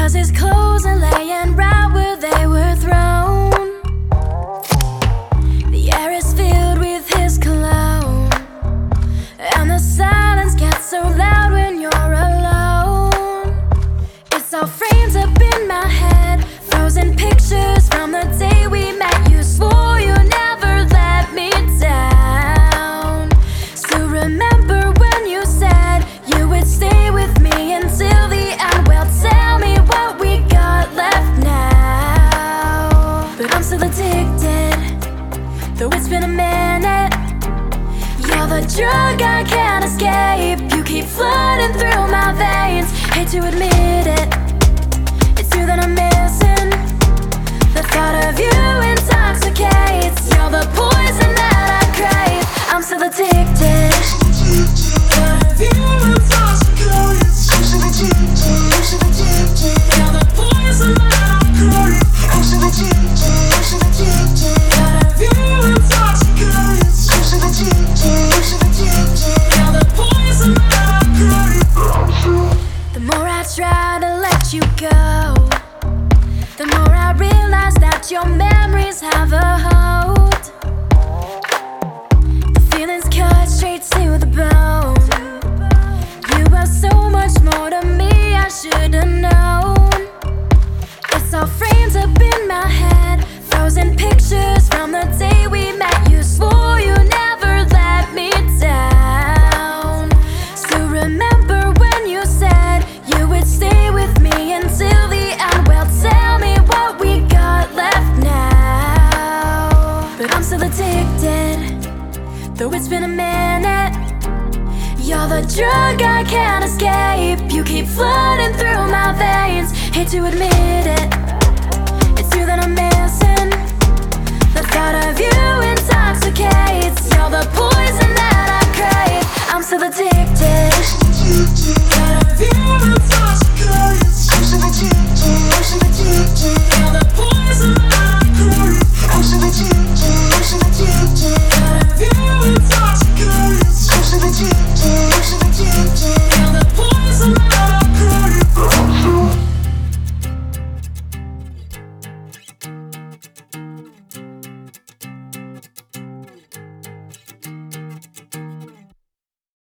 'cause his clothes are laying right where they were thrown. The air is filled with his cologne, and the silence gets so loud when you're alone. It's all framed up in my head, frozen pictures from the day we met. You swore you never let me down. Still remember when you said you would stay with me until the end. Well, tell me what we got left now. But I'm still addicted, though it's been a minute. You're the drug I can't escape. You keep flooding through my veins. Hate to admit it, it's you that I'm missing. The thought of you intoxicates. You're the poison that I crave. I'm still addicted. Thought of you intoxicates. I'm still addicted. I'm still addicted. You're the poison that I crave. I'm still addicted. I'm still addicted. Thought of you intoxicates. I'm still addicted. I'm still addicted. You're the poison that I crave. The more I try to let you go, the more I realize that your memories have a hold. The feelings cut straight to the bone. You are so much more to me, I should've known. It's all framed up in my head, frozen pictures from the day we met. You swore you never let me down. Still remember when you said you would stay with me until the end. Well, tell me what we got left now. But I'm still addicted, though it's been a minute. You're the drug I can't escape. You keep flooding through my veins. Hate to admit it, it's you that I'm missing. The thought of you inside